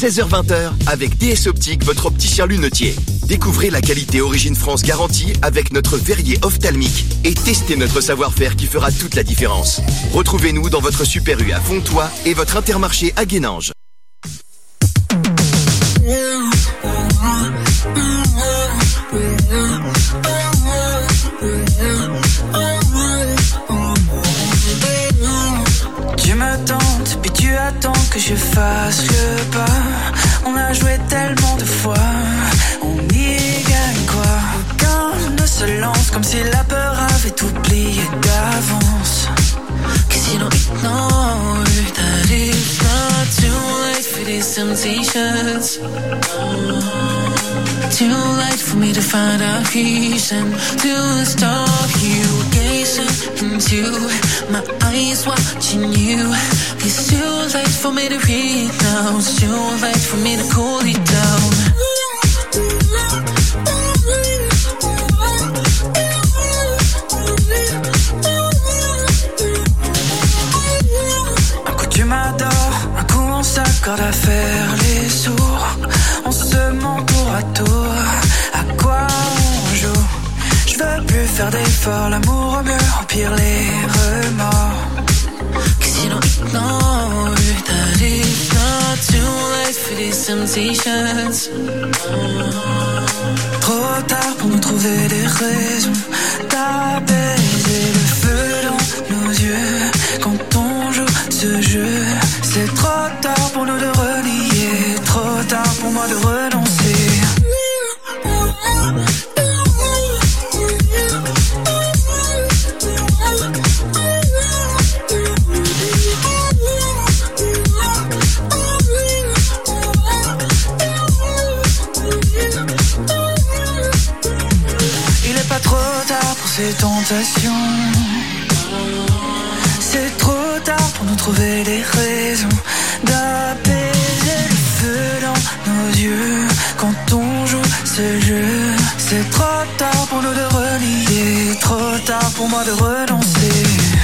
seize heures vingt avec D S Optique, votre opticien lunetier. Découvrez la qualité Origine France garantie avec notre verrier ophtalmique et testez notre savoir-faire qui fera toute la différence. Retrouvez-nous dans votre Super U à Fontoy et votre Intermarché à Guénange. Tu me tentes, puis tu attends que je fasse le pas. On a joué tellement de fois, on y gagne quoi. Aucun ne se lance comme si la peur avait oublié d'avance. Que si l'on ignore that it's not too late for these temptations. Too late for me to find a reason to stop you gazing into my eyes, watching you. It's too late for me to read now. It's too late for me to cool it down. Un coup tu m'adores, un coup on s'accorde à faire les sourds. On se ment tour à tour, à quoi on joue? Je veux plus faire d'efforts, l'amour au mieux, au pire les remords. Que si l'on ignore that it's not too late for these temptations. Trop tard pour nous trouver des raisons d'apaiser le feu dans nos yeux. Quand on joue ce jeu, c'est trop tard pour nous de relier, trop tard pour moi de renoncer. Il est pas trop tard pour ces tentations. C'est trop tard pour nous trouver des raisons d'apaiser le feu dans nos yeux. Quand on joue ce jeu, c'est trop tard pour nous de relier, trop tard pour moi de renoncer.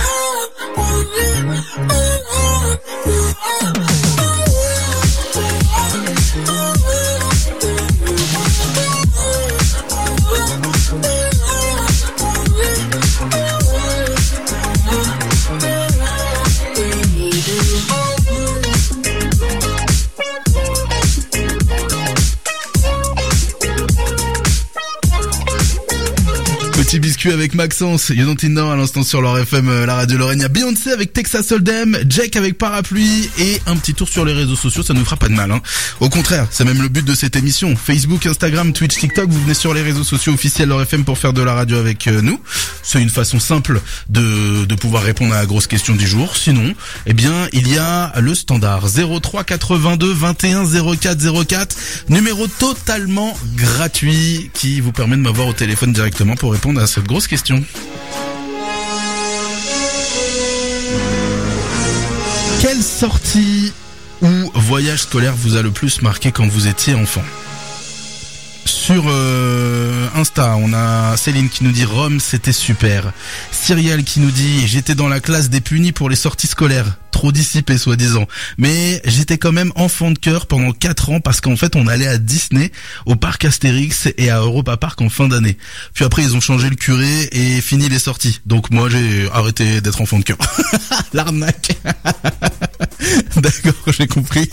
Petit biscuit avec Maxence, You Don't Know à l'instant sur leur F M, la radio Lorraine. Il y a Beyoncé avec Texas Hold'em, Jake avec Parapluie et un petit tour sur les réseaux sociaux, ça nous fera pas de mal, hein. Au contraire, c'est même le but de cette émission. Facebook, Instagram, Twitch, TikTok, vous venez sur les réseaux sociaux officiels leur F M pour faire de la radio avec nous. C'est une façon simple de, de pouvoir répondre à la grosse question du jour. Sinon, eh bien, il y a le standard zéro trois quatre-vingt-deux vingt et un zéro quatre zéro quatre, numéro totalement gratuit qui vous permet de m'avoir au téléphone directement pour répondre à cette grosse question. Quelle sortie ou voyage scolaire vous a le plus marqué quand vous étiez enfant? Sur euh, Insta, on a Céline qui nous dit Rome, c'était super. Cyrielle qui nous dit j'étais dans la classe des punis pour les sorties scolaires. Trop dissipé soi-disant. Mais j'étais quand même enfant de cœur pendant quatre ans parce qu'en fait on allait à Disney, au parc Astérix et à Europa Park en fin d'année. Puis après ils ont changé le curé et fini les sorties. Donc moi j'ai arrêté d'être enfant de cœur. L'arnaque. D'accord, j'ai compris.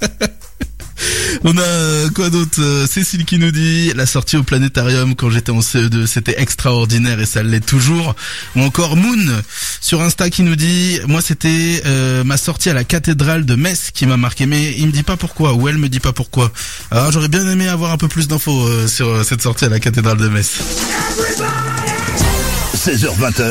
On a quoi d'autre? Cécile qui nous dit la sortie au planétarium quand j'étais en C E deux, c'était extraordinaire et ça l'est toujours. Ou encore Moon sur Insta qui nous dit moi c'était euh, ma sortie à la cathédrale de Metz qui m'a marqué, mais il me dit pas pourquoi, ou elle me dit pas pourquoi. Alors j'aurais bien aimé avoir un peu plus d'infos euh, sur euh, cette sortie à la cathédrale de Metz. seize heures vingt,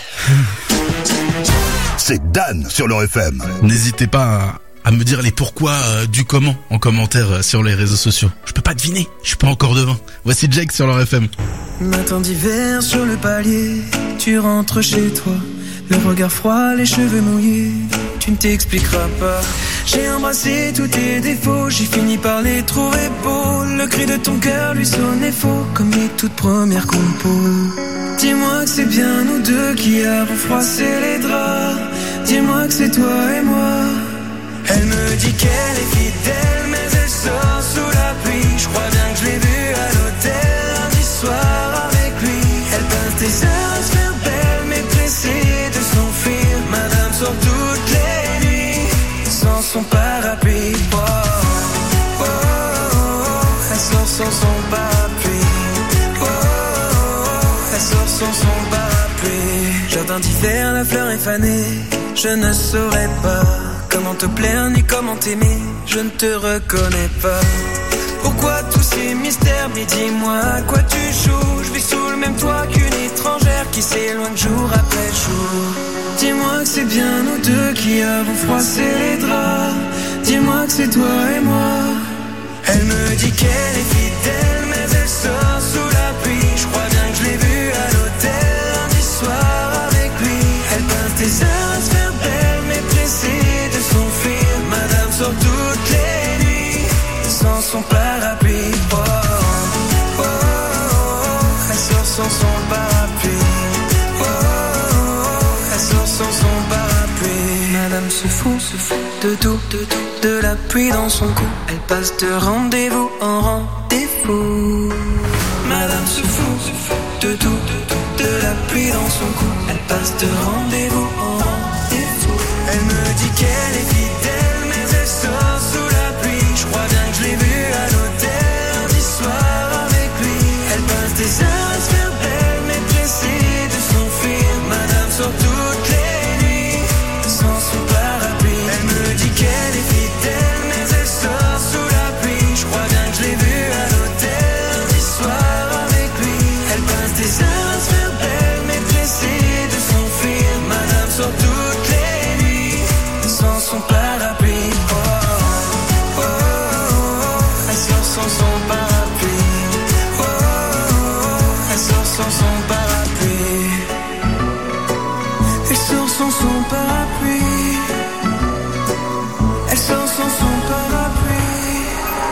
c'est Dan sur leur F M. N'hésitez pas à à me dire les pourquoi euh, du comment en commentaire euh, sur les réseaux sociaux. Je peux pas deviner, je suis pas encore devin. Voici Jake sur leur F M. Matin d'hiver sur le palier, tu rentres chez toi, le regard froid, les cheveux mouillés, tu ne t'expliqueras pas. J'ai embrassé tous tes défauts, j'ai fini par les trouver beaux. Le cri de ton cœur lui sonnait faux, comme les toutes premières compos. Dis-moi que c'est bien nous deux qui avons froissé les draps. Dis-moi que c'est toi et moi. Elle me dit qu'elle est fidèle, mais elle sans son parapluie. Oh, oh, oh, elle sort sans son parapluie. Jardin d'hiver, la fleur est fanée. Je ne saurais pas comment te plaire ni comment t'aimer. Je ne te reconnais pas. Pourquoi tous ces mystères? Mais dis-moi à quoi tu joues. Je vis sous le même toit qu'une étrangère qui s'éloigne jour après jour. Dis-moi que c'est bien nous deux qui avons froissé les draps. Dis-moi que c'est toi et moi. Elle me dit qu'elle est fidèle, mais elle sort sous la pluie. Je crois bien que je l'ai vue à l'hôtel lundi soir avec lui. Elle peint tes heures à se faire belle, mais pressée de s'enfuir. Madame sort toutes les nuits sans son parapluie. Oh, oh, oh, oh, elle sort sans son parapluie. Oh, oh, oh, elle sort sans son parapluie. Madame se fout, se fout de tout, de tout, de la pluie dans son cou. Elle passe de rendez-vous en rendez-vous. Madame se fout, se fout de tout, de tout, de la pluie dans son cou. Elle passe de rendez-vous en rendez-vous. Elle me dit qu'elle est fidèle, mais elle sort sous la pluie. Je crois bien que je l'ai vue à l'hôtel lundi soir avec lui. Elle passe des heures à se faire belle, mais pressée de s'enfuir. Madame sort toutes les nuits sans son parapluie. Elle me dit qu'elle est fidèle, mais elle sort sous la pluie. Je crois bien que je l'ai vue à l'hôtel lundi soir avec lui. Elle passe des heures à se faire belle, mais pressée de s'enfuir. Madame sort toutes les nuits sans son parapluie. Oh, oh, oh, oh, elle sort sans son parapluie. Oh, oh, oh, elle sort sans son parapluie. Elle sort sans son parapluie. Elle sort sans son parapluie.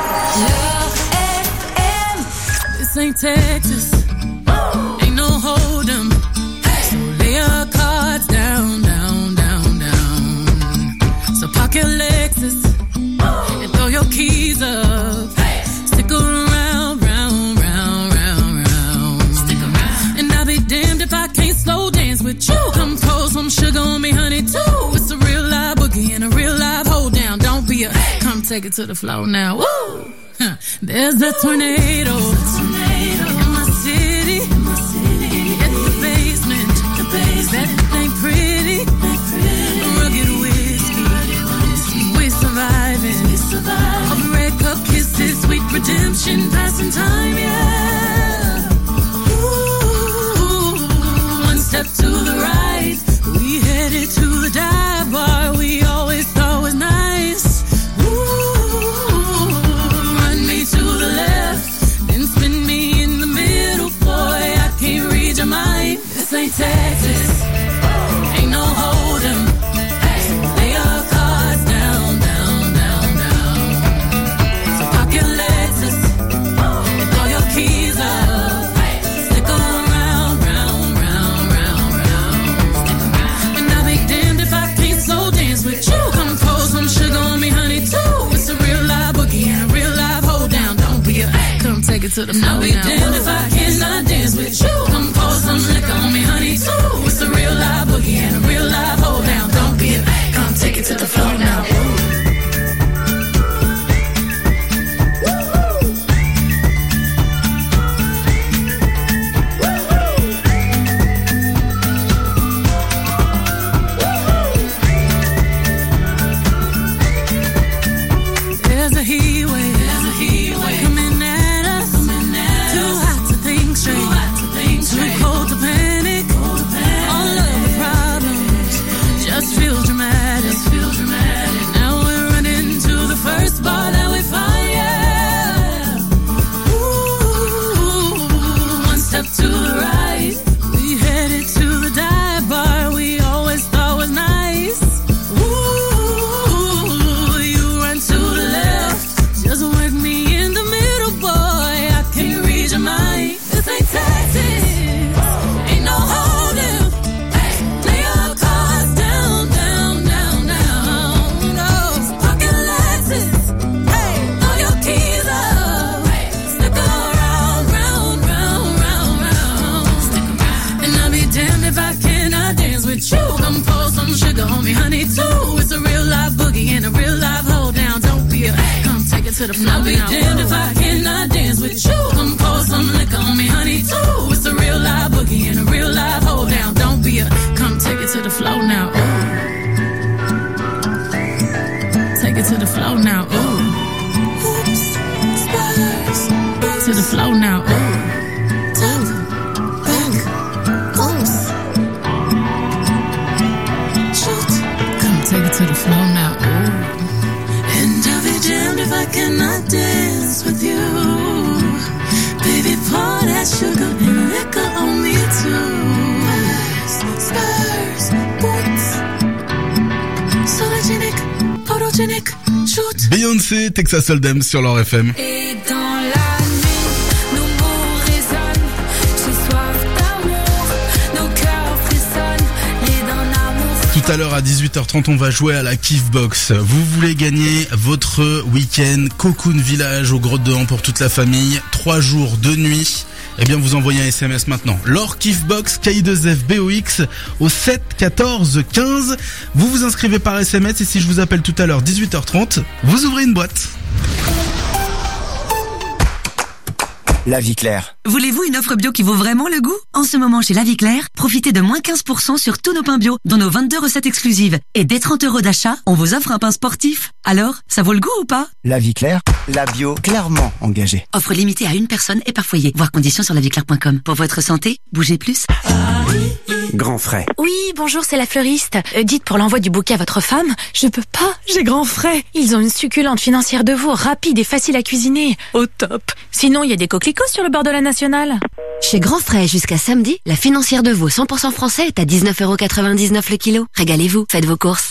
This ain't Texas. Ain't no hold'em. So lay your cards down, down, down, down. So park your Lexus and throw your keys up. Stick around, round, round, round, round. Stick around. And I'll be damned if I can't slow dance with you. Come pour some sugar on me, honey, too. It's a real live boogie and a real live hold down. Don't be a come take it to the floor now. Woo! Huh. There's a tornado. In my city, in my city, at the basement, the basement. That ain't pretty, rugged whiskey, we're surviving. All the red cup kisses, sweet redemption, passing time, yeah. Ooh, one step to the right, we headed to the dive bar we always thought was nice. Ooh, run me to the left, then spin me in the middle, boy, I can't read your mind. This ain't Texas, ain't no hold'em. Lay your cards down, down, down, down. So park your Lexus and throw your keys up. Stick around, round, round, round, round. And I'll be damned if I can't slow dance with you. Come pour some sugar on me, honey, too. It's a real live boogie and a real live hold down. Don't be a come take it to the floor. I'll be damned if I cannot dance with you. Come pour some liquor on me, honey, too. It's a real live boogie and a real live hold down. Don't be a come take it to the floor now. There's a heat wave, there's a heat wave coming at us, coming at too us. Hot to think straight, too, hot to think straight. Too cold to panic, cold to panic. All of the problems to the floor. I'll be damned if I cannot dance with you. Come pour some liquor on me, honey, too. It's a real live boogie and a real live hold down. Don't be a, come take it to the floor now. Ooh. Take it to the floor now. Ooh. Oops, spurs. To the floor now. Ooh. Talk, back, oops. Shoot. Come take it to the floor now. Ooh. And I'll be damned if I cannot dance with you. Baby, pour that sugar and liquor on me too. Spurs, boots. Sologenic, photogenic, shoot. Beyoncé, Texas Hold'em sur leur F M. Et dans la nuit, nos mots résonnent. J'ai soif d'amour, nos cœurs frissonnent. Les dents d'amour. Tout à l'heure à dix-huit heures trente, on va jouer à la Kif Box. Vous voulez gagner votre week-end Cocoon Village au Grotte de Han pour toute la famille. Trois jours, deux nuits. Eh bien, vous envoyez un S M S maintenant. Laure Kif Box K I deux F B O X au sept quatorze quinze. Vous vous inscrivez par S M S et si je vous appelle tout à l'heure dix-huit heures trente, vous ouvrez une boîte. La Vie Claire. Voulez-vous une offre bio qui vaut vraiment le goût? En ce moment, chez La Vie Claire, profitez de moins quinze pour cent sur tous nos pains bio, dont nos vingt-deux recettes exclusives. Et dès trente euros d'achat, on vous offre un pain sportif. Alors, ça vaut le goût ou pas? La Vie Claire, la bio clairement engagée. Offre limitée à une personne et par foyer. Voir conditions sur la vie claire point com. Pour votre santé, bougez plus. Grand Frais. Oui, bonjour, c'est la fleuriste. Euh, dites pour l'envoi du bouquet à votre femme, je peux pas, j'ai Grand Frais. Ils ont une succulente financière de veau, rapide et facile à cuisiner. Au top. Sinon, il y a des coquelicots sur le bord de la nationale. Chez Grand Frais, jusqu'à samedi, la financière de veau cent pour cent français est à dix-neuf euros quatre-vingt-dix-neuf le kilo. Régalez-vous, faites vos courses.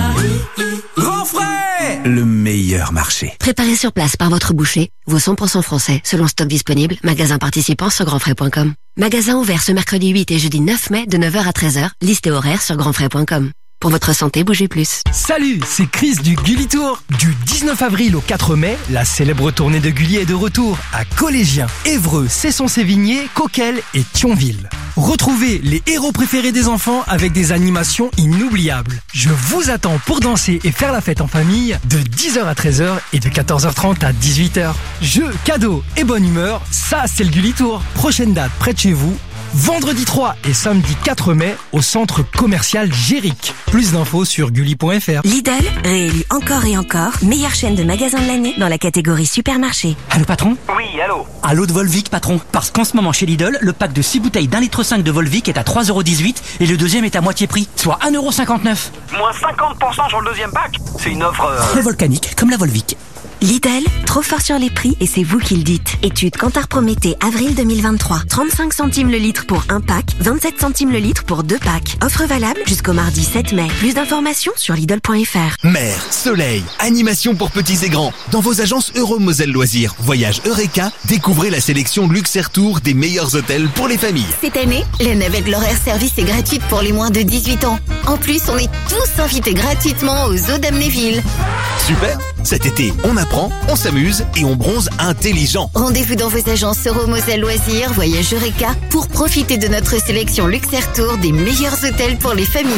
Grand Frais, le meilleur marché. Préparé sur place par votre boucher, veau cent pour cent français, selon stock disponible, magasin participant sur grand frais point com. Magasin ouvert ce mercredi huit et jeudi neuf mai de neuf heures à treize heures, liste et horaire sur grand frais point com. Pour votre santé, bougez plus. Salut, c'est Chris du Gulli Tour. Du dix-neuf avril au quatre mai, la célèbre tournée de Gulli est de retour à Collégiens, Évreux, Cesson-Sévigné, Coquelles et Thionville. Retrouvez les héros préférés des enfants avec des animations inoubliables. Je vous attends pour danser et faire la fête en famille de dix heures à treize heures et de quatorze heures trente à dix-huit heures. Jeux, cadeaux et bonne humeur, ça c'est le Gulli Tour. Prochaine date près de chez vous. Vendredi trois et samedi quatre mai au centre commercial Géric. Plus d'infos sur gulli point f r. Lidl, réélu encore et encore, meilleure chaîne de magasins de l'année dans la catégorie supermarché. Allô patron? Oui, allô. Allô de Volvic patron. Parce qu'en ce moment chez Lidl, le pack de six bouteilles d'un litre cinq de Volvic est à trois euros dix-huit et le deuxième est à moitié prix, soit un euro cinquante-neuf. Moins cinquante pour cent sur le deuxième pack. C'est une offre... Euh... Le volcanique, comme la Volvic. Lidl, trop fort sur les prix et c'est vous qui le dites. Étude Kantar Prométhée, avril deux mille vingt-trois. trente-cinq centimes le litre pour un pack, vingt-sept centimes le litre pour deux packs. Offre valable jusqu'au mardi sept mai. Plus d'informations sur Lidl point f r. Mer, soleil, animation pour petits et grands. Dans vos agences Euromoselle Loisirs, Voyage Eureka, découvrez la sélection Luxe Air Tour des meilleurs hôtels pour les familles. Cette année, la navette L'Horaire Service est gratuite pour les moins de dix-huit ans. En plus, on est tous invités gratuitement aux eaux d'Amnéville. Super. Cet été, on apprend, on s'amuse et on bronze intelligent. Rendez-vous dans vos agences Euromoselle Loisirs, Voyage Eureka pour profiter de notre sélection Luxe Air Tour des meilleurs hôtels pour les familles.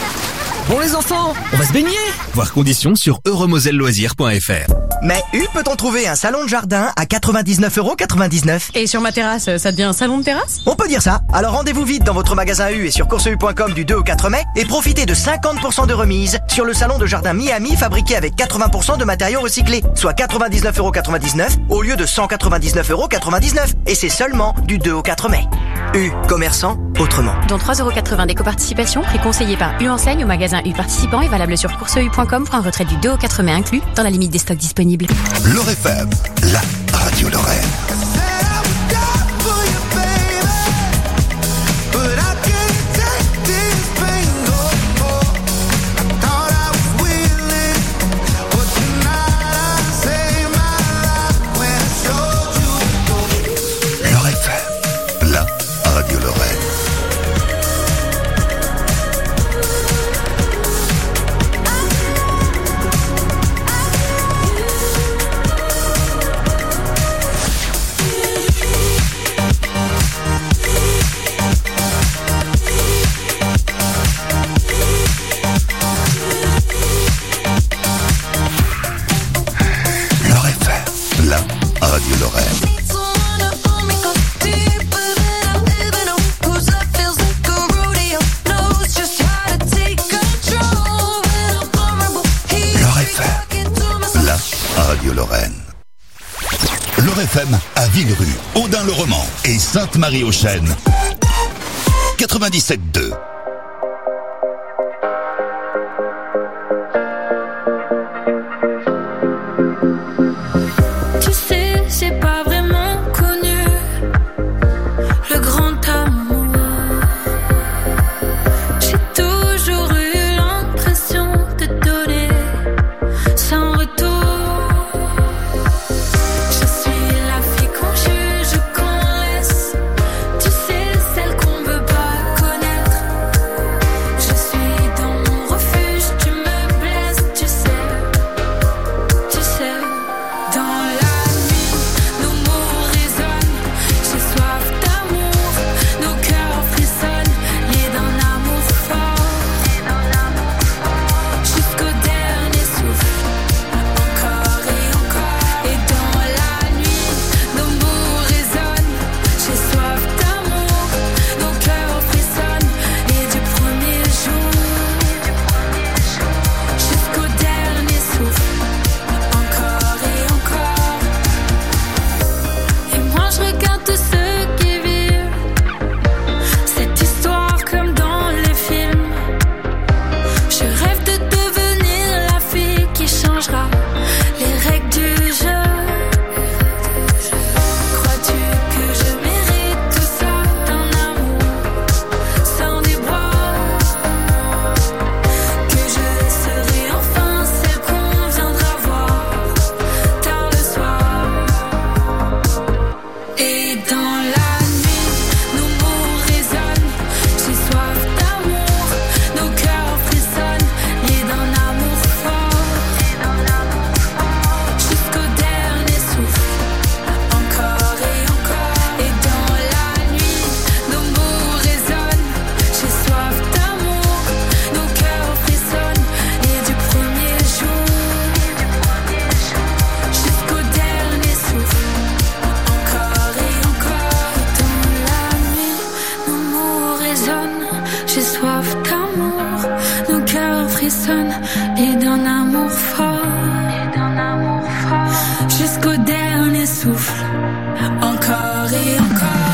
Bon les enfants, on va se baigner. Voir conditions sur euromoselle loisirs point f r. Mais U peut-on trouver un salon de jardin à quatre-vingt-dix-neuf euros quatre-vingt-dix-neuf? Et sur ma terrasse, ça devient un salon de terrasse? On peut dire ça. Alors rendez-vous vite dans votre magasin U et sur course u point com du deux au quatre mai et profitez de cinquante pour cent de remise sur le salon de jardin Miami fabriqué avec quatre-vingts pour cent de matériaux recyclés, soit quatre-vingt-dix-neuf euros quatre-vingt-dix-neuf au lieu de cent quatre-vingt-dix-neuf euros quatre-vingt-dix-neuf. Et c'est seulement du deux au quatre mai. U, commerçant autrement. Dont trois euros quatre-vingts d'éco-participation, prix conseillé par U Enseigne au magasin U participant et valable sur course u point com pour un retrait du deux au quatre mai inclus dans la limite des stocks disponibles. L'Or F M, la radio Lorraine. L'Or F M, la radio Lorraine. L'Or F M. Radio Lorraine. Radio Lorraine. L'Or F M à Villerue, Audun-le-Roman et Sainte-Marie-aux-Chênes. quatre-vingt-dix-sept deux. Tu sais, j'ai pas vraiment connu le grand amour. J'ai toujours eu l'impression de donner sans retour. J'ai soif d'amour, nos cœurs frissonnent et d'un amour fort, et d'un amour fort, jusqu'au dernier souffle, encore et encore.